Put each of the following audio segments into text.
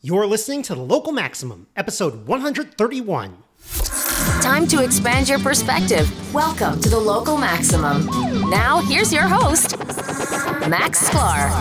You're listening to The Local Maximum, episode 131. Time to expand your perspective. Welcome to The Local Maximum. Now, here's your host, Max Sklar.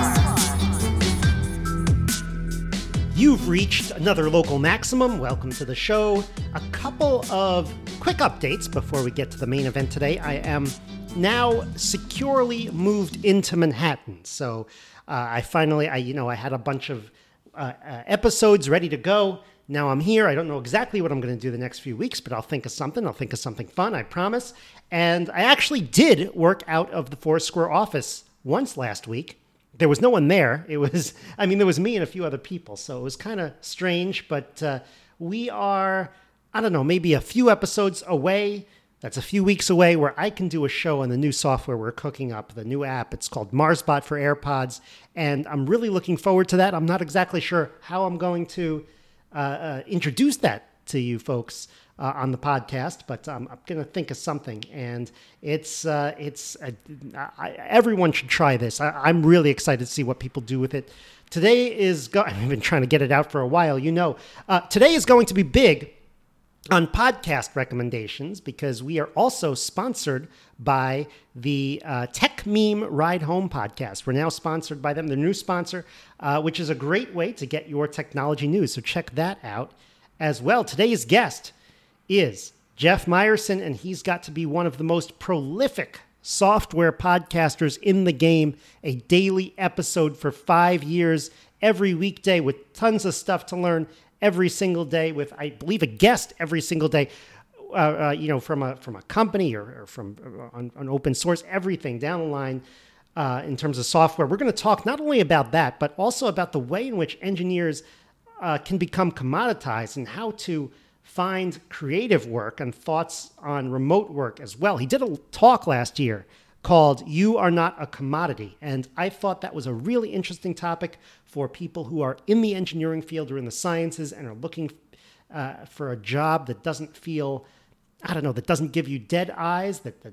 You've reached another Local Maximum. Welcome to the show. A couple of quick updates before we get to the main event today. I am now securely moved into Manhattan. So I had a bunch of episodes ready to go. Now I'm here. I don't know exactly what I'm going to do the next few weeks, but I'll think of something. I'll think of something fun, I promise. And I actually did work out of the Foursquare office once last week. There was no one there. There was me and a few other people. So it was kind of strange, but we are, maybe a few episodes away. That's a few weeks away where I can do a show on the new software we're cooking up, the new app. It's called MarsBot for AirPods, and I'm really looking forward to that. I'm not exactly sure how I'm going to introduce that to you folks on the podcast, but I'm going to think of something, and everyone should try this. I'm really excited to see what people do with it. Today is, I've been trying to get it out for a while, today is going to be big on podcast recommendations because we are also sponsored by the Tech Meme Ride Home podcast. We're now sponsored by them, their new sponsor, which is a great way to get your technology news. So check that out as well. Today's guest is Jeff Meyerson, and he's got to be one of the most prolific software podcasters in the game. A daily episode for 5 years, every weekday with tons of stuff to learn every single day with, I believe, a guest every single day, from a company or from on open source, everything down the line in terms of software. We're going to talk not only about that, but also about the way in which engineers can become commoditized and how to find creative work and thoughts on remote work as well. He did a talk last year called You Are Not a Commodity. And I thought that was a really interesting topic for people who are in the engineering field or in the sciences and are looking for a job that doesn't feel, that doesn't give you dead eyes, that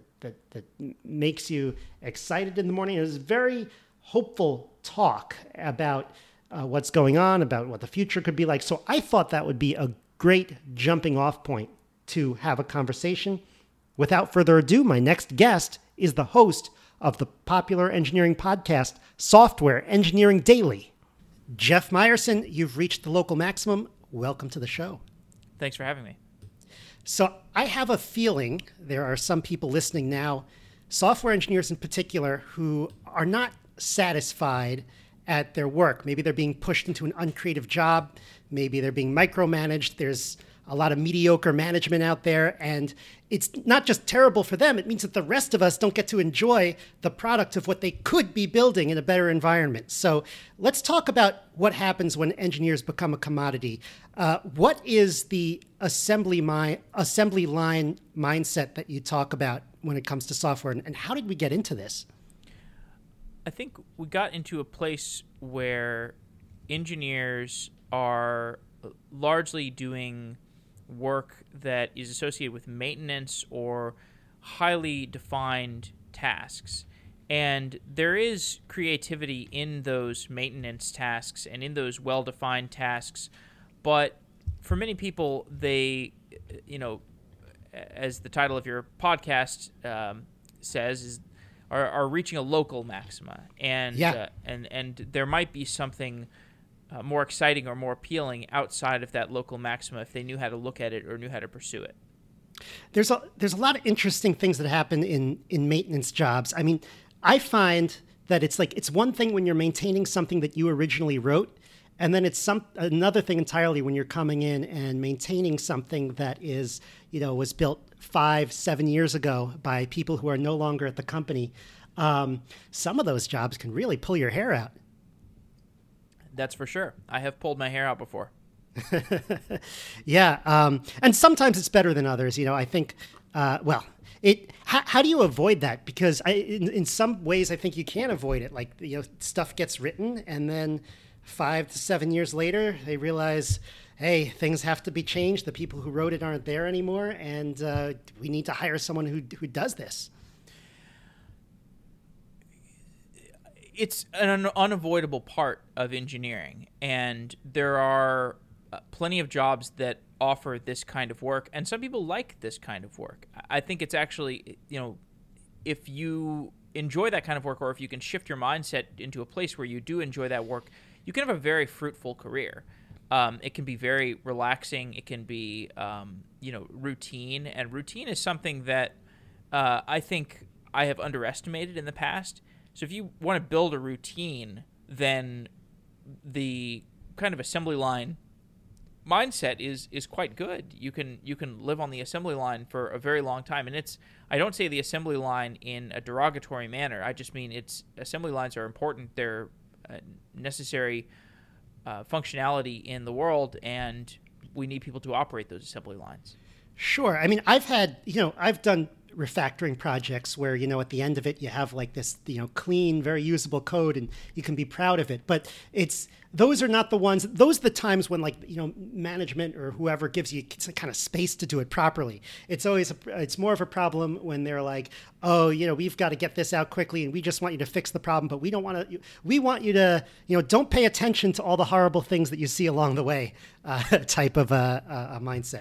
makes you excited in the morning. It was a very hopeful talk about what's going on, about what the future could be like. So I thought that would be a great jumping off point to have a conversation. Without further ado, my next guest is the host of the popular engineering podcast, Software Engineering Daily. Jeff Meyerson, you've reached the Local Maximum. Welcome to the show. Thanks for having me. So I have a feeling there are some people listening now, software engineers in particular, who are not satisfied at their work. Maybe they're being pushed into an uncreative job. Maybe they're being micromanaged. There's a lot of mediocre management out there, and it's not just terrible for them. It means that the rest of us don't get to enjoy the product of what they could be building in a better environment. So let's talk about what happens when engineers become a commodity. What is the assembly line mindset that you talk about when it comes to software, and how did we get into this? I think we got into a place where engineers are largely doing work that is associated with maintenance or highly defined tasks. And there is creativity in those maintenance tasks and in those well-defined tasks. But for many people, they, as the title of your podcast says, are reaching a local maxima. And, and there might be something more exciting or more appealing outside of that local maxima if they knew how to look at it or knew how to pursue it. There's a lot of interesting things that happen in maintenance jobs. I mean, I find that it's one thing when you're maintaining something that you originally wrote, and then it's another thing entirely when you're coming in and maintaining something that is, was built 5-7 years ago by people who are no longer at the company. Some of those jobs can really pull your hair out. That's for sure. I have pulled my hair out before. Yeah. And sometimes it's better than others. I think, how do you avoid that? Because in some ways, I think you can avoid it. Like, stuff gets written and then 5 to 7 years later, they realize, hey, things have to be changed. The people who wrote it aren't there anymore. And we need to hire someone who does this. it's an unavoidable part of engineering, and there are plenty of jobs that offer this kind of work, and some people like this kind of work. I think it's actually, if you enjoy that kind of work, or if you can shift your mindset into a place where you do enjoy that work, you can have a very fruitful career. It can be very relaxing. It can be, routine, and routine is something that I think I have underestimated in the past. So if you want to build a routine, then the kind of assembly line mindset is quite good. You can live on the assembly line for a very long time, and I don't say the assembly line in a derogatory manner. I just mean assembly lines are important. They're necessary functionality in the world, and we need people to operate those assembly lines. Sure. I mean, I've done refactoring projects where, at the end of it, you have like this, clean, very usable code, and you can be proud of it. But those are not the ones, those are the times when management or whoever gives you kind of space to do it properly. It's more of a problem when they're like, oh, we've got to get this out quickly and we just want you to fix the problem, but we want you to, don't pay attention to all the horrible things that you see along the way, type of a mindset.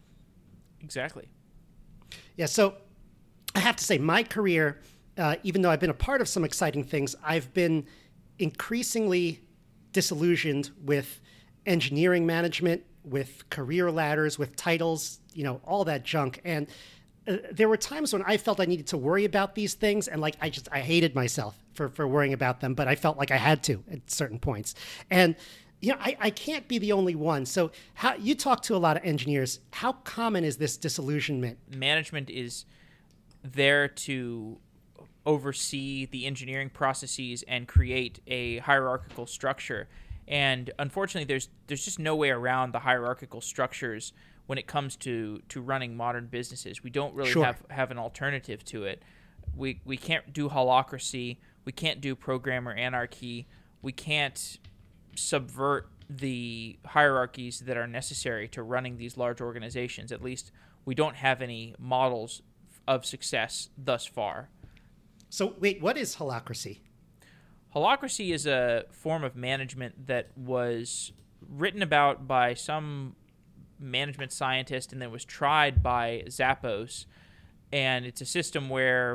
Exactly. Yeah. So I have to say my career, even though I've been a part of some exciting things, I've been increasingly disillusioned with engineering management, with career ladders, with titles, all that junk. And there were times when I felt I needed to worry about these things. And I hated myself for worrying about them, but I felt like I had to at certain points. And I can't be the only one. So you talk to a lot of engineers. How common is this disillusionment? Management is there to oversee the engineering processes and create a hierarchical structure. And unfortunately, there's just no way around the hierarchical structures when it comes to running modern businesses. We don't really have an alternative to it. We can't do holacracy. We can't do programmer anarchy. We can't subvert the hierarchies that are necessary to running these large organizations. At least we don't have any models of success thus far. So wait, what is holacracy? Holacracy is a form of management that was written about by some management scientist and then was tried by Zappos. And it's a system where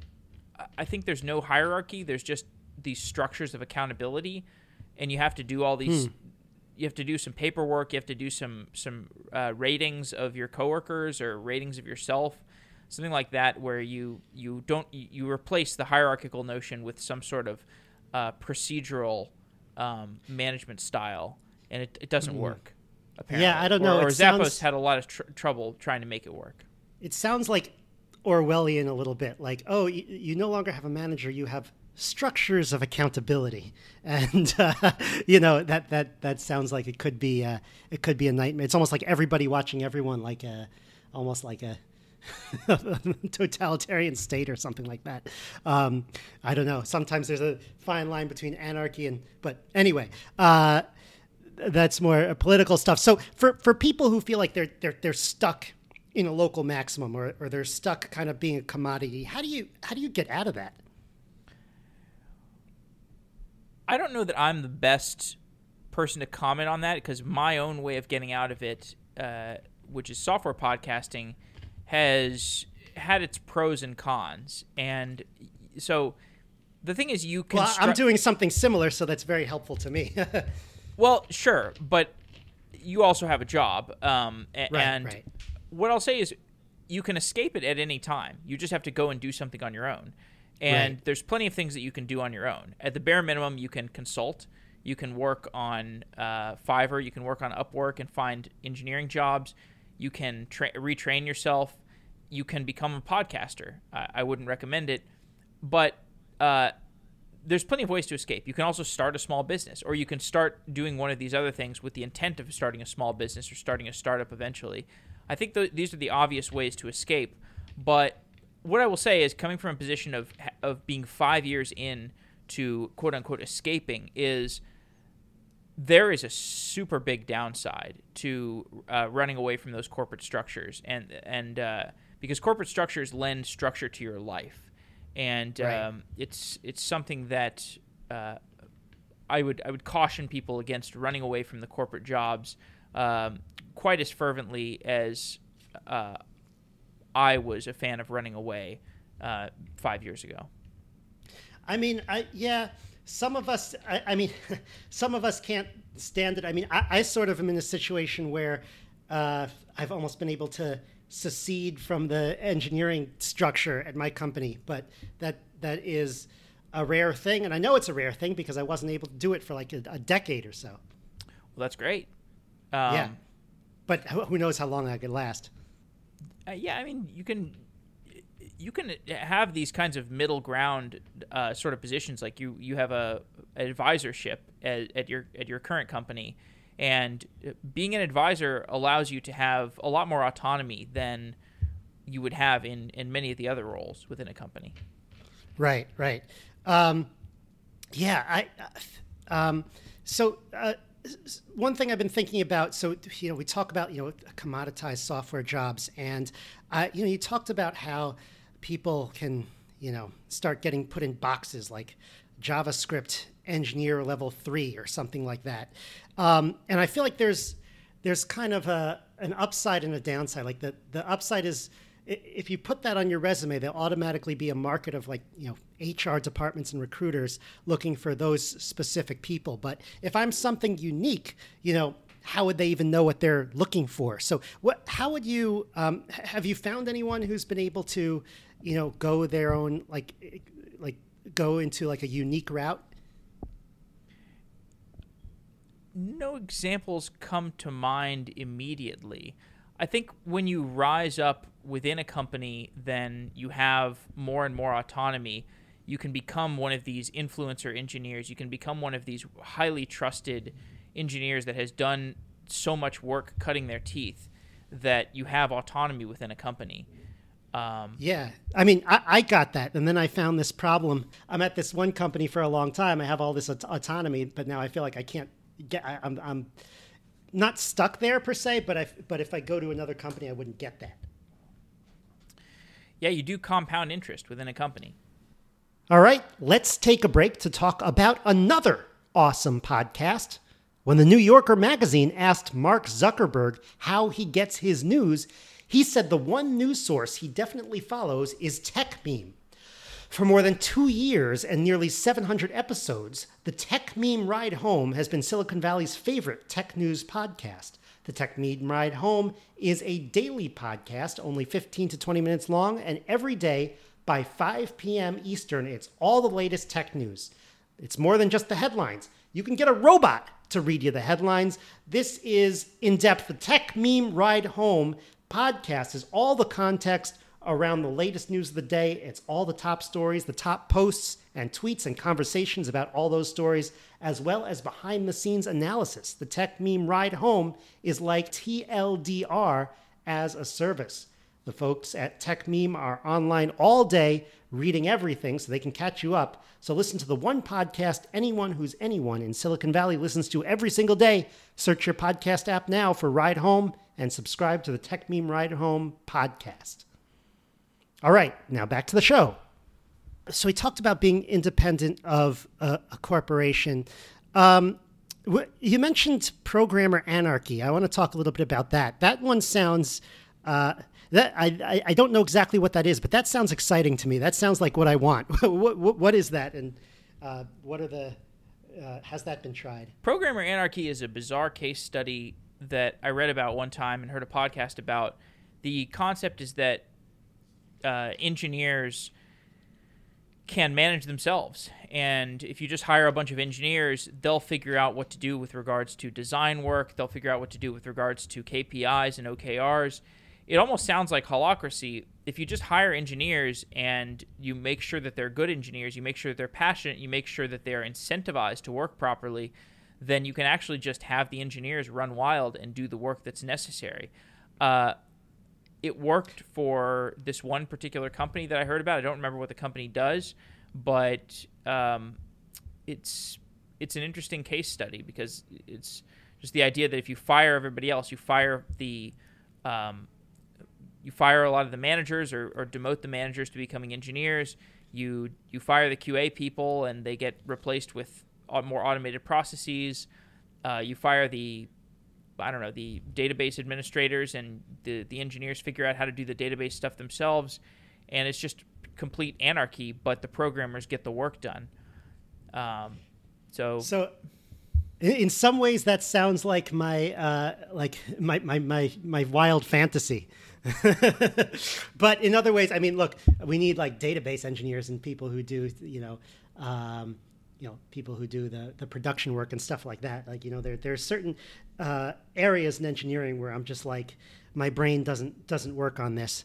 I think there's no hierarchy. There's just these structures of accountability. And you have to do all these. You have to do some paperwork. You have to do some ratings of your coworkers or ratings of yourself, something like that, where you replace the hierarchical notion with some sort of procedural management style, and it doesn't work. Apparently. Yeah, I don't know. Or Zappos had a lot of trouble trying to make it work. It sounds like Orwellian a little bit. Like, oh, you no longer have a manager. You have structures of accountability, and that sounds like it could be a nightmare. It's almost like everybody watching everyone, almost like a totalitarian state or something like that. I don't know. Sometimes there's a fine line between anarchy but anyway, that's more political stuff. So for people who feel like they're stuck in a local maximum or they're stuck kind of being a commodity, how do you get out of that? I don't know that I'm the best person to comment on that, because my own way of getting out of it, which is software podcasting, has had its pros and cons. And so the thing is, you can... Well, I'm doing something similar, so that's very helpful to me. Well, sure, but you also have a job. Right. What I'll say is you can escape it at any time. You just have to go and do something on your own. And there's plenty of things that you can do on your own. At the bare minimum, you can consult. You can work on Fiverr. You can work on Upwork and find engineering jobs. You can retrain yourself. You can become a podcaster. I wouldn't recommend it, but there's plenty of ways to escape. You can also start a small business, or you can start doing one of these other things with the intent of starting a small business or starting a startup eventually. I think these are the obvious ways to escape, but what I will say is, coming from a position of being 5 years in to quote unquote escaping, is there is a super big downside to running away from those corporate structures, and because corporate structures lend structure to your life, and it's something that I would caution people against running away from the corporate jobs quite as fervently as I was a fan of running away 5 years ago. I mean, some of us, I mean, some of us can't stand it. I mean, I sort of am in a situation where I've almost been able to secede from the engineering structure at my company, but that is a rare thing. And I know it's a rare thing because I wasn't able to do it for like a decade or so. Well, that's great. Yeah. But who knows how long I could last. Yeah, I mean, you can have these kinds of middle ground sort of positions. Like you have an advisorship at your current company, and being an advisor allows you to have a lot more autonomy than you would have in many of the other roles within a company. Right. So one thing I've been thinking about, so, we talk about, commoditized software jobs, and, you talked about how people can, start getting put in boxes like JavaScript engineer level 3 or something like that. And I feel like there's kind of an upside and a downside. Like the upside is, if you put that on your resume, there'll automatically be a market of HR departments and recruiters looking for those specific people. But if I'm something unique, how would they even know what they're looking for? So how would you, have you found anyone who's been able to, go their own, go into a unique route? No examples come to mind immediately. I think when you rise up within a company, then you have more and more autonomy. You can become one of these influencer engineers. You can become one of these highly trusted engineers that has done so much work cutting their teeth that you have autonomy within a company. Yeah. I mean, I got that. And then I found this problem. I'm at this one company for a long time. I have all this autonomy, but now I feel like I can't I'm not stuck there per se, but if I go to another company, I wouldn't get that. Yeah, you do compound interest within a company. All right, let's take a break to talk about another awesome podcast. When the New Yorker magazine asked Mark Zuckerberg how he gets his news, he said the one news source he definitely follows is TechMeme. For more than 2 years and nearly 700 episodes, the TechMeme Ride Home has been Silicon Valley's favorite tech news podcast. The TechMeme Ride Home is a daily podcast, only 15 to 20 minutes long, and every day by 5 p.m. Eastern, it's all the latest tech news. It's more than just the headlines. You can get a robot to read you the headlines. This is in-depth. The TechMeme Ride Home podcast is all the context around the latest news of the day. It's all the top stories, the top posts and tweets and conversations about all those stories, as well as behind-the-scenes analysis. The TechMeme Ride Home is like TLDR as a service. The folks at TechMeme are online all day reading everything so they can catch you up. So listen to the one podcast anyone who's anyone in Silicon Valley listens to every single day. Search your podcast app now for Ride Home and subscribe to the TechMeme Ride Home podcast. All right, now back to the show. So we talked about being independent of a corporation. You mentioned programmer anarchy. I want to talk a little bit about that. That one sounds, I don't know exactly what that is, but that sounds exciting to me. That sounds like what I want. What is that? And what are the, has that been tried? Programmer anarchy is a bizarre case study that I read about one time and heard a podcast about. The concept is that engineers can manage themselves, and if you just hire a bunch of engineers, they'll figure out what to do with regards to design work. They'll figure out what to do with regards to KPIs and OKRs. It almost sounds like holacracy. If you just hire engineers and you make sure that they're good engineers, you make sure that they're passionate, you make sure that they're incentivized to work properly, then you can actually just have the engineers run wild and do the work that's necessary. It worked for this one particular company that I heard about. I don't remember what the company does, but it's an interesting case study because it's just the idea that if you fire everybody else, you fire a lot of the managers or demote the managers to becoming engineers, You fire the QA people and they get replaced with more automated processes. You fire the database administrators, and the engineers figure out how to do the database stuff themselves, and it's just complete anarchy, but the programmers get the work done. So in some ways that sounds like my wild fantasy. But in other ways, I mean, look, we need like database engineers and people who do, people who do the production work and stuff like that. Like, there's certain areas in engineering where I'm just like, my brain doesn't work on this.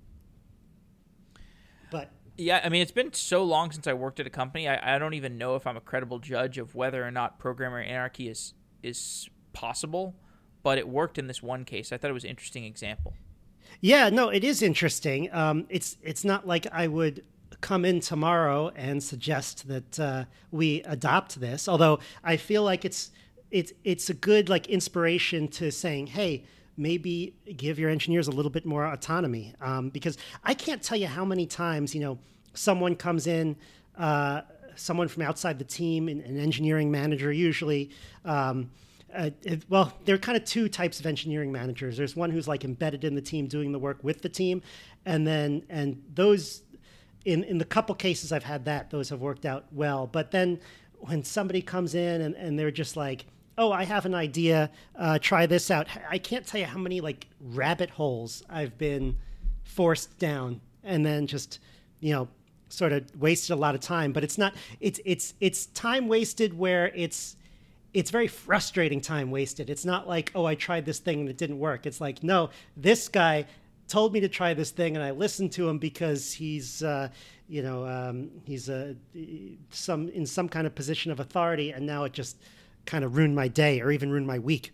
But yeah, I mean, it's been so long since I worked at a company. I don't even know if I'm a credible judge of whether or not programmer anarchy is possible, but it worked in this one case. I thought it was an interesting example. Yeah, no, it is interesting. It's not like I would come in tomorrow and suggest that we adopt this, although I feel like it's a good like inspiration to saying, hey, maybe give your engineers a little bit more autonomy, because I can't tell you how many times someone comes in, someone from outside the team, an engineering manager usually. Well, there are kind of two types of engineering managers. There's one who's like embedded in the team doing the work with the team. And those, in the couple cases I've had those have worked out well. But then when somebody comes in and they're just like, oh, I have an idea, try this out. I can't tell you how many like rabbit holes I've been forced down and then just, sort of wasted a lot of time. But it's not, it's time wasted where it's very frustrating time wasted. It's not like, oh, I tried this thing and it didn't work. It's like, no, this guy told me to try this thing and I listened to him because he's he's in some kind of position of authority, and now it just kind of ruined my day or even ruined my week.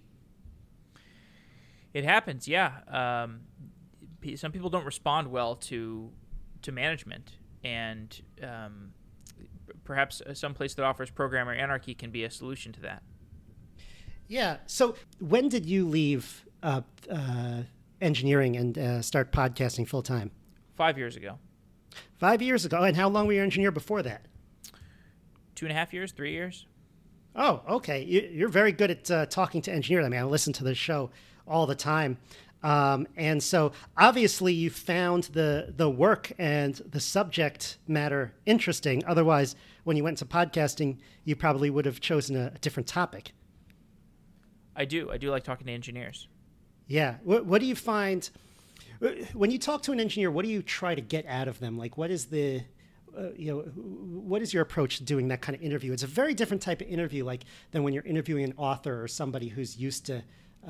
It happens, yeah. Some people don't respond well to management, and perhaps some place that offers programmer anarchy can be a solution to that. Yeah. So when did you leave engineering and start podcasting full time? 5 years ago. 5 years ago. And how long were you an engineer before that? 2.5 years, 3 years. Oh, okay. You're very good at talking to engineers. I mean, I listen to the show all the time. And so obviously you found the work and the subject matter interesting. Otherwise, when you went to podcasting, you probably would have chosen a different topic. I do like talking to engineers. Yeah. What do you find when you talk to an engineer? What do you try to get out of them? Like, what is what is your approach to doing that kind of interview? It's a very different type of interview, like than when you're interviewing an author or somebody who's used to,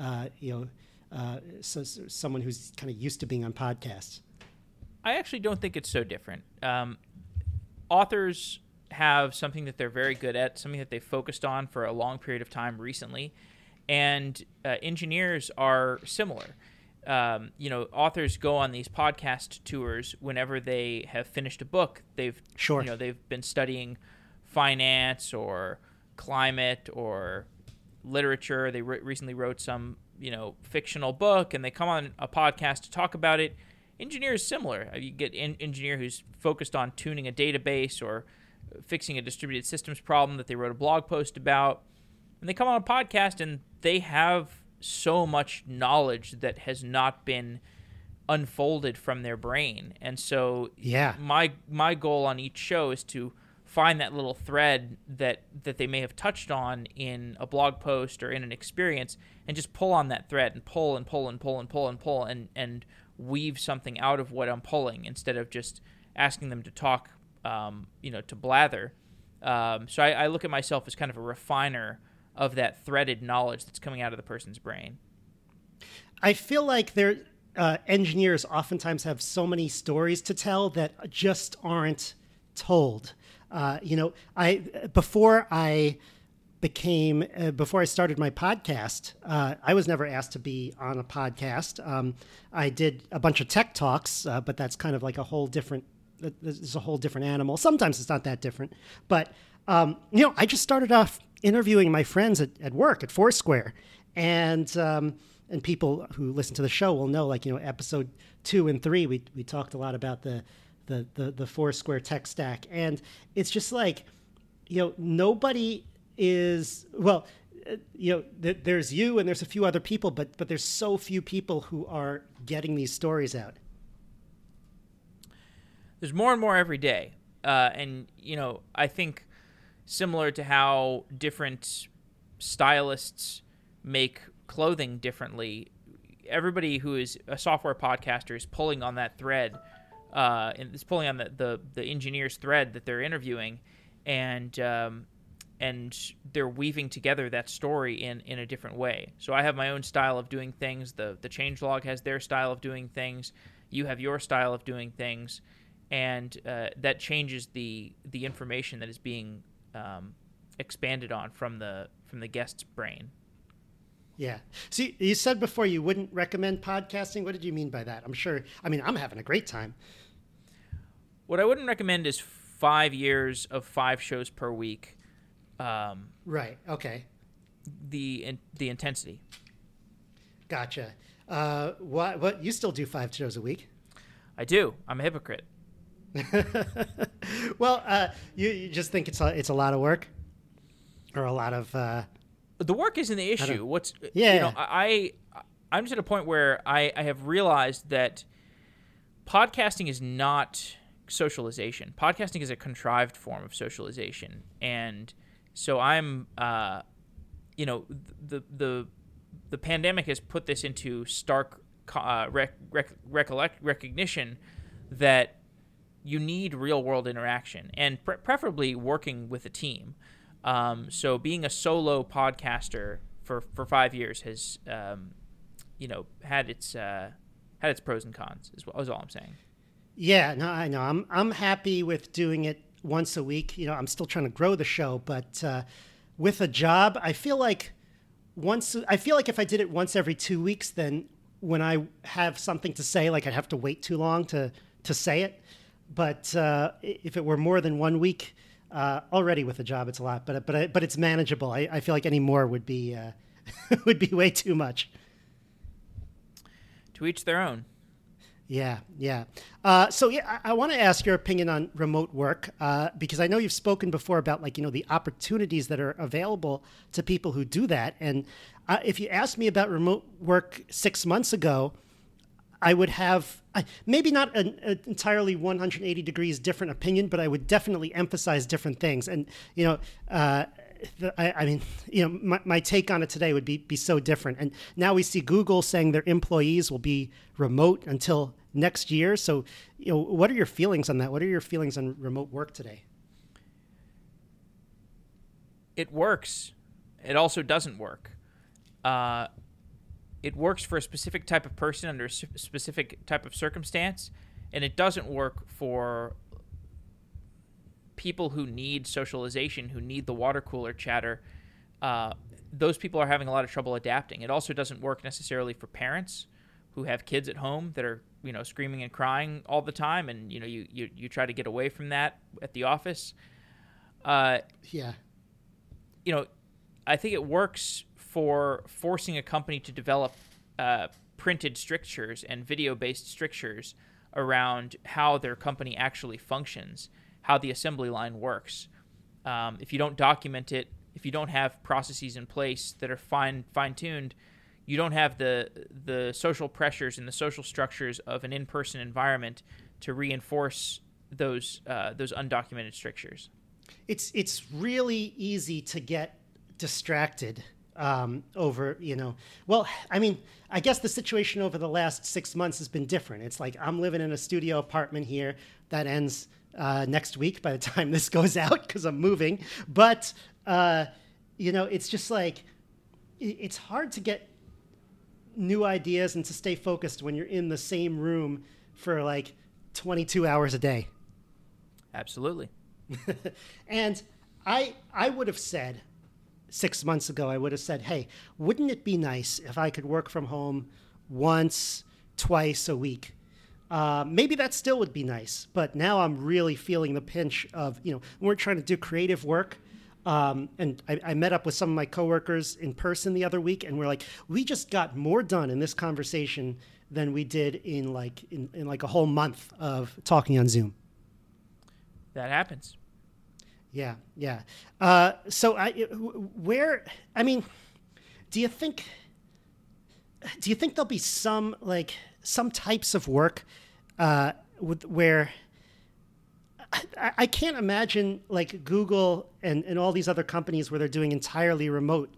someone who's kind of used to being on podcasts. I actually don't think it's so different. Authors have something that they're very good at, something that they've focused on for a long period of time recently, and engineers are similar. Authors go on these podcast tours whenever they have finished a book. They've been studying finance or climate or literature. They recently wrote some fictional book, and they come on a podcast to talk about it. Engineer is similar. You get an engineer who's focused on tuning a database or fixing a distributed systems problem that they wrote a blog post about, and they come on a podcast and they have so much knowledge that has not been unfolded from their brain. And so my goal on each show is to find that little thread that they may have touched on in a blog post or in an experience, and just pull on that thread and pull and pull and pull and pull and pull and weave something out of what I'm pulling, instead of just asking them to talk, to blather. So I look at myself as kind of a refiner of that threaded knowledge that's coming out of the person's brain. I feel like engineers oftentimes have so many stories to tell that just aren't told. Before I started my podcast, I was never asked to be on a podcast. I did a bunch of tech talks, but that's kind of like a whole different animal. Sometimes it's not that different, but I just started off interviewing my friends at work at Foursquare, and people who listen to the show will know, episode 2 and 3, we talked a lot about the the Foursquare tech stack, and it's just like, nobody is there's you and there's a few other people, but there's so few people who are getting these stories out. There's more and more every day, and I think similar to how different stylists make clothing differently, everybody who is a software podcaster is pulling on that thread, and is pulling on the engineer's thread that they're interviewing, and they're weaving together that story in a different way. So I have my own style of doing things. The changelog has their style of doing things. You have your style of doing things, and that changes the information that is being expanded on from the guest's brain. Yeah. See, you said before you wouldn't recommend podcasting. What did you mean by that? I'm having a great time. What I wouldn't recommend is 5 years of 5 shows per week. Right. Okay. The intensity. Gotcha. What you still do 5 shows a week? I do. I'm a hypocrite. Well, you just think it's a lot of work, or a lot of. The work isn't the issue. Yeah. I'm just at a point where I have realized that podcasting is not socialization. Podcasting is a contrived form of socialization, and so I'm, the pandemic has put this into stark recognition that you need real world interaction, and preferably working with a team. So being a solo podcaster for 5 years has, had its pros and cons. Is all I'm saying. Yeah, no, I know. I'm happy with doing it once a week. I'm still trying to grow the show, but with a job, I feel like if I did it once every 2 weeks, then when I have something to say, like I'd have to wait too long to say it. But if it were more than 1 week, already with a job, it's a lot. But it's manageable. I feel like any more would be would be way too much. To each their own. Yeah. I want to ask your opinion on remote work because I know you've spoken before about the opportunities that are available to people who do that. And if you asked me about remote work 6 months ago, I would have maybe not an entirely 180 degrees different opinion, but I would definitely emphasize different things. And my take on it today would be so different. And now we see Google saying their employees will be remote until next year. So, what are your feelings on that? What are your feelings on remote work today? It works. It also doesn't work. It works for a specific type of person under a specific type of circumstance, and it doesn't work for people who need socialization, who need the water cooler chatter. Those people are having a lot of trouble adapting. It also doesn't work necessarily for parents who have kids at home that are screaming and crying all the time, and you try to get away from that at the office. I think it works for forcing a company to develop printed strictures and video-based strictures around how their company actually functions, how the assembly line works. If you don't document it, if you don't have processes in place that are fine-tuned, you don't have the social pressures and the social structures of an in-person environment to reinforce those undocumented strictures. It's really easy to get distracted over, I guess the situation over the last 6 months has been different. It's like I'm living in a studio apartment here that ends next week by the time this goes out because I'm moving. But, it's just like it's hard to get new ideas and to stay focused when you're in the same room for 22 hours a day. Absolutely. And I would have said 6 months ago, I would have said, hey, wouldn't it be nice if I could work from home once, twice a week? Maybe that still would be nice. But now I'm really feeling the pinch of, we're trying to do creative work. And I met up with some of my coworkers in person the other week, and we're like, we just got more done in this conversation than we did in a whole month of talking on Zoom. that happens. Yeah. So do you think there'll be some types of work where I can't imagine like Google and all these other companies where they're doing entirely remote.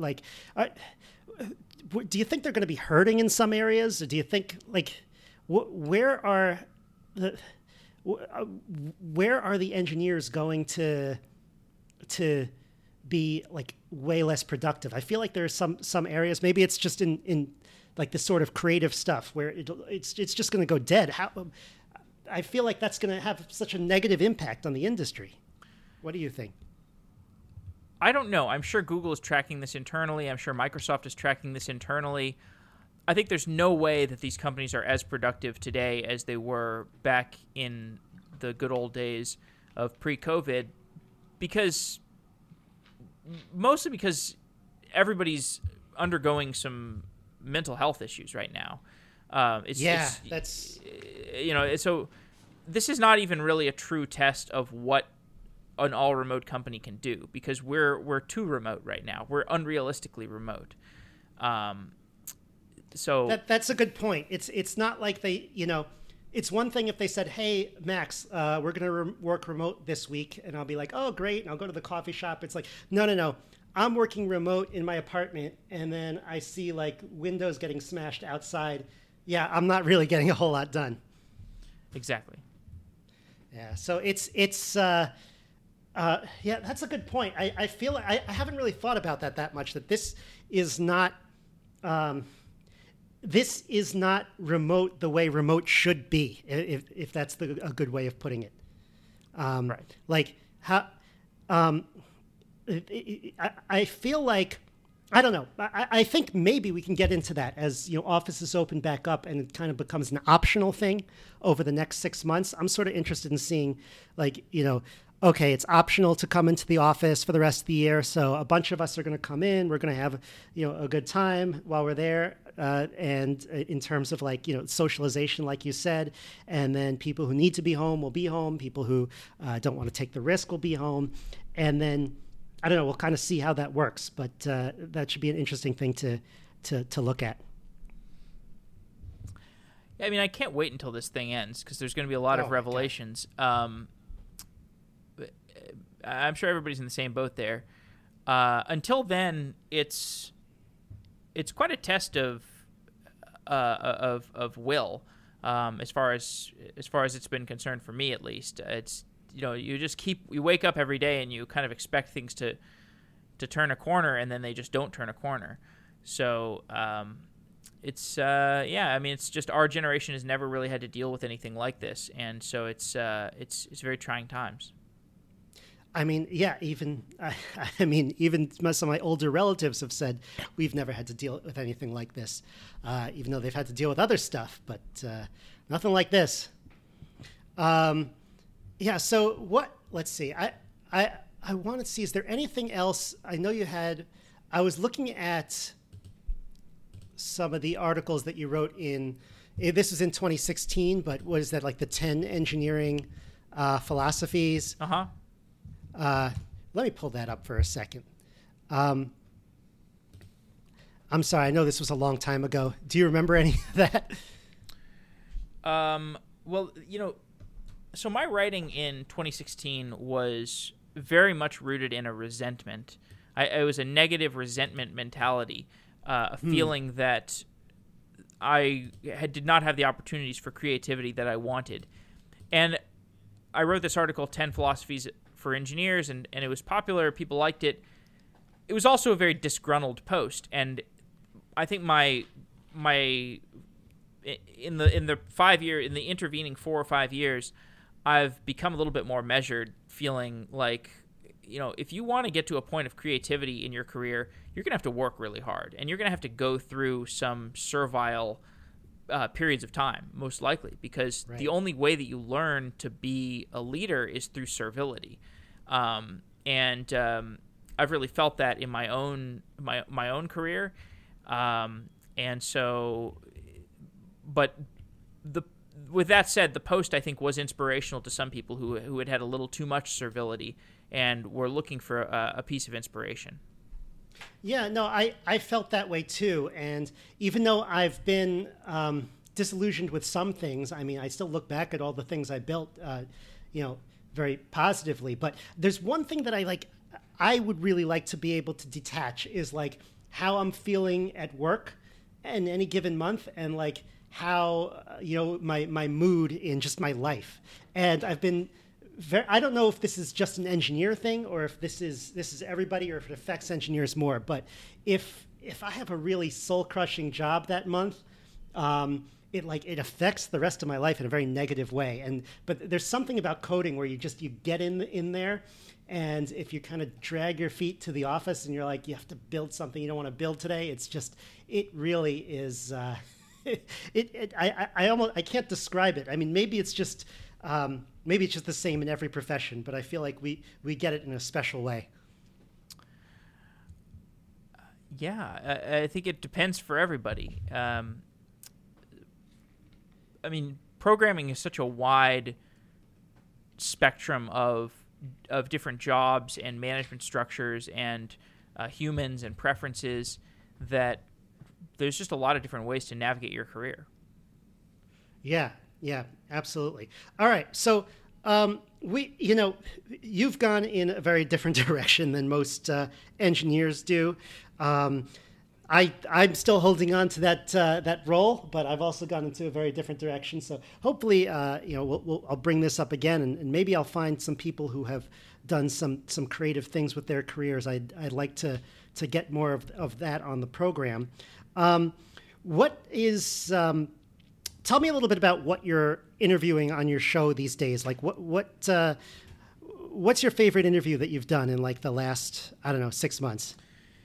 Do you think they're going to be hurting in some areas? Or do you think where are the engineers going to be like way less productive? I feel like there are some areas. Maybe it's just in like the sort of creative stuff where it's just going to go dead. I feel like that's going to have such a negative impact on the industry. What do you think? I don't know. I'm sure Google is tracking this internally. I'm sure Microsoft is tracking this internally. I think there's no way that these companies are as productive today as they were back in the good old days of pre-COVID, mostly because everybody's undergoing some mental health issues right now. So this is not even really a true test of what an all remote company can do, because we're too remote right now. We're unrealistically remote. So that's a good point. It's not like they, it's one thing if they said, "Hey, Max, we're going to work remote this week," and I'll be like, "Oh, great," and I'll go to the coffee shop. It's like, no. I'm working remote in my apartment, and then I see like windows getting smashed outside. Yeah, I'm not really getting a whole lot done. Exactly. Yeah, so it's that's a good point. I feel I haven't really thought about that much. That this is not remote the way remote should be, if that's a good way of putting it. Right. Like how. I feel like, I don't know. I think maybe we can get into that as offices open back up and it kind of becomes an optional thing over the next 6 months. I'm sort of interested in seeing okay, it's optional to come into the office for the rest of the year. So a bunch of us are going to come in. We're going to have a good time while we're there. And in terms of socialization, like you said, and then people who need to be home will be home. People who don't want to take the risk will be home. And then I don't know. We'll kind of see how that works, but that should be an interesting thing to look at. Yeah, I mean, I can't wait until this thing ends because there's going to be a lot of revelations. I'm sure everybody's in the same boat there. Until then, it's quite a test of will, as far as it's been concerned for me at least. It's you wake up every day and you kind of expect things to turn a corner, and then they just don't turn a corner. So it's just our generation has never really had to deal with anything like this, and so it's very trying times. I mean, yeah, even some of my older relatives have said we've never had to deal with anything like this, even though they've had to deal with other stuff, but nothing like this. Yeah. So what? Let's see. I want to see. Is there anything else? I know you had. I was looking at some of the articles that you wrote in. This was in 2016, but what is that? Like the 10 engineering philosophies. Let me pull that up for a second. I'm sorry. I know this was a long time ago. Do you remember any of that? Well, so my writing in 2016 was very much rooted in a resentment. It was a negative resentment mentality, a feeling that I did not have the opportunities for creativity that I wanted. And I wrote this article, 10 Philosophies for Engineers, and it was popular. People liked it. It was also a very disgruntled post, and I think in the intervening 4 or 5 years, I've become a little bit more measured, feeling like, if you want to get to a point of creativity in your career, you're going to have to work really hard, and you're going to have to go through some servile periods of time, most likely, because the only way that you learn to be a leader is through servility. And I've really felt that in my own career. And so, but with that said, the post I think was inspirational to some people who had a little too much servility and were looking for a piece of inspiration. Yeah, no, I felt that way too. And even though I've been disillusioned with some things, I mean, I still look back at all the things I built, very positively. But there's one thing that I would really like to be able to detach is like how I'm feeling at work in any given month, and like how my mood in just my life. And I've been I don't know if this is just an engineer thing or if this is everybody, or if it affects engineers more. But if I have a really soul crushing job that month, it affects the rest of my life in a very negative way. But there's something about coding where you get in there, and if you kind of drag your feet to the office and you're like, you have to build something you don't want to build today, it really is. I can't describe it. I mean, maybe it's just the same in every profession, but I feel like we get it in a special way. Yeah, I think it depends for everybody. I mean, programming is such a wide spectrum of different jobs and management structures and humans and preferences that there's just a lot of different ways to navigate your career. Yeah, absolutely. All right, so you've gone in a very different direction than most engineers do. I'm still holding on to that role, but I've also gone into a very different direction. So hopefully, I'll bring this up again, and maybe I'll find some people who have done some creative things with their careers. I'd like to get more of that on the program. Tell me a little bit about what you're interviewing on your show these days. Like what's your favorite interview that you've done in like the last, 6 months?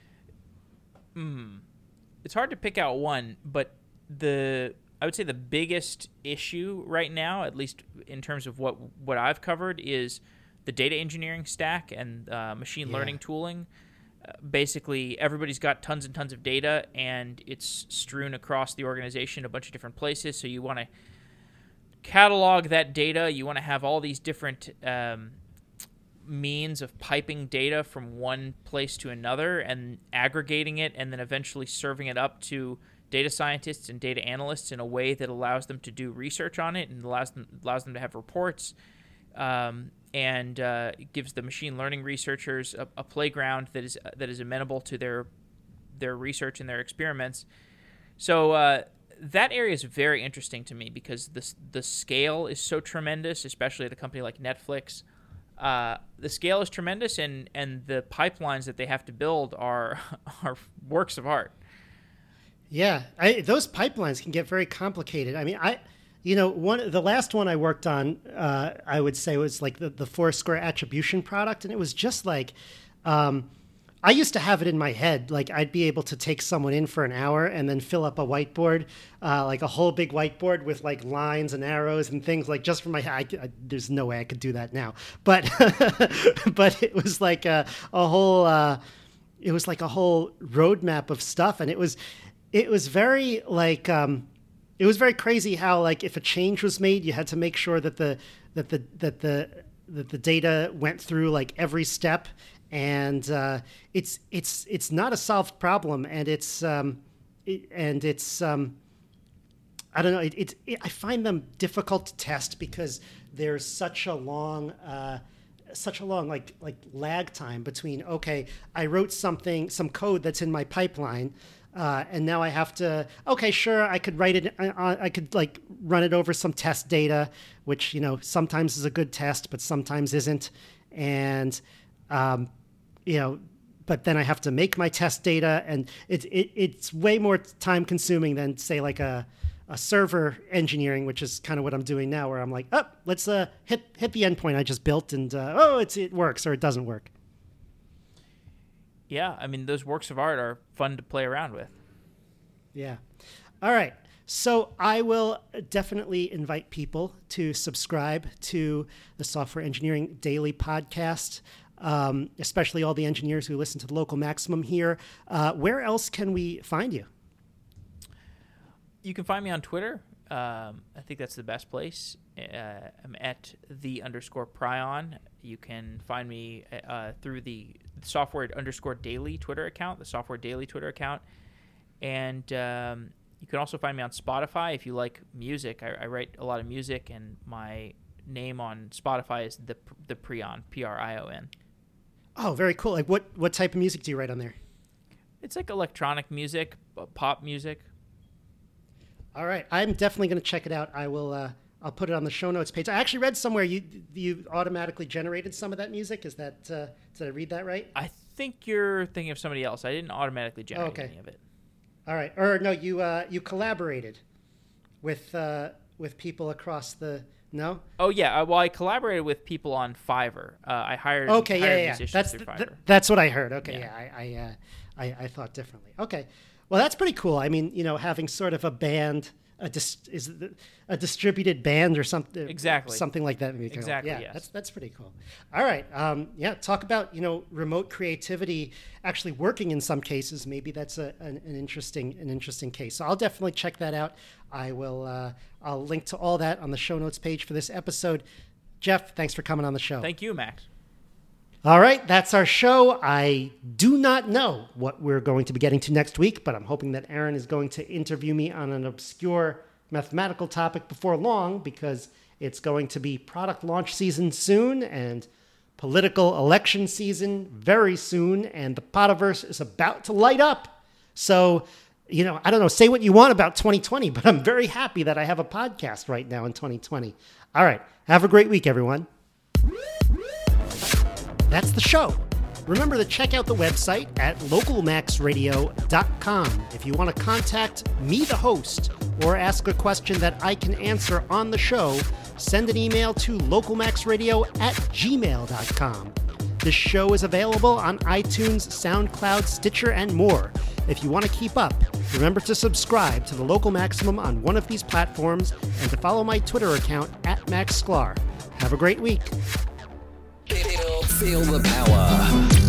It's hard to pick out one, but I would say the biggest issue right now, at least in terms of what I've covered, is the data engineering stack and machine learning tooling. Basically, everybody's got tons and tons of data, and it's strewn across the organization a bunch of different places. So you want to catalog that data. You want to have all these different means of piping data from one place to another and aggregating it, and then eventually serving it up to data scientists and data analysts in a way that allows them to do research on it and allows them to have reports. And it gives the machine learning researchers a playground that is amenable to their research and their experiments. So that area is very interesting to me because the scale is so tremendous, especially at a company like Netflix. The scale is tremendous, and the pipelines that they have to build are works of art. Yeah, those pipelines can get very complicated. I mean, the last one I worked on, I would say was like the Foursquare attribution product. And it was just like, I used to have it in my head. Like I'd be able to take someone in for an hour and then fill up a whiteboard, like a whole big whiteboard with like lines and arrows and things like just for my head. There's no way I could do that now, but, but it was like a whole roadmap of stuff. And it was very like, it was very crazy how, like, if a change was made, you had to make sure that the data went through like every step, and it's not a solved problem, and it's I don't know. I find them difficult to test because there's such a long like lag time between, okay, I wrote some code that's in my pipeline. And now I have to, okay, sure, I could write it, I could like run it over some test data, which, sometimes is a good test, but sometimes isn't. And, but then I have to make my test data, and it's way more time consuming than say like a server engineering, which is kind of what I'm doing now, where I'm like, oh, let's hit the endpoint I just built, and it works or it doesn't work. Yeah, I mean, those works of art are fun to play around with. Yeah. All right. So I will definitely invite people to subscribe to the Software Engineering Daily Podcast, especially all the engineers who listen to the Local Maximum here. Where else can we find you? You can find me on Twitter I think that's the best place. I'm at @the_Prion. You can find me through the software_daily Twitter account, the Software Daily Twitter account. And you can also find me on Spotify if you like music. I write a lot of music, and my name on Spotify is the Prion, Prion. Oh, very cool. Like what type of music do you write on there? It's like electronic music, pop music. All right, I'm definitely going to check it out. I'll put it on the show notes page. I actually read somewhere you automatically generated some of that music. Is that did I read that right? I think you're thinking of somebody else. I didn't automatically generate any of it. All right, or no, you collaborated with people across the no. Oh yeah, well I collaborated with people on Fiverr. I hired musicians through Fiverr. That's what I heard. Okay, yeah, I thought differently. Okay. Well, that's pretty cool. I mean, having sort of a band, a distributed band or something. Exactly. Something like that. Exactly. Yeah, yes. that's pretty cool. All right. Talk about remote creativity actually working in some cases. Maybe that's an interesting case. So I'll definitely check that out. I'll link to all that on the show notes page for this episode. Jeff, thanks for coming on the show. Thank you, Max. All right, that's our show. I do not know what we're going to be getting to next week, but I'm hoping that Aaron is going to interview me on an obscure mathematical topic before long, because it's going to be product launch season soon and political election season very soon, and the Potiverse is about to light up. So, I don't know, say what you want about 2020, but I'm very happy that I have a podcast right now in 2020. All right, have a great week, everyone. That's the show. Remember to check out the website at localmaxradio.com if you want to contact me, the host, or ask a question that I can answer on the show. Send an email to localmaxradio@gmail.com. This show is available on iTunes, SoundCloud, Stitcher, and more. If you want to keep up, remember to subscribe to the Local Maximum on one of these platforms and to follow my Twitter account @MaxSklar. Have a great week. Feel the power.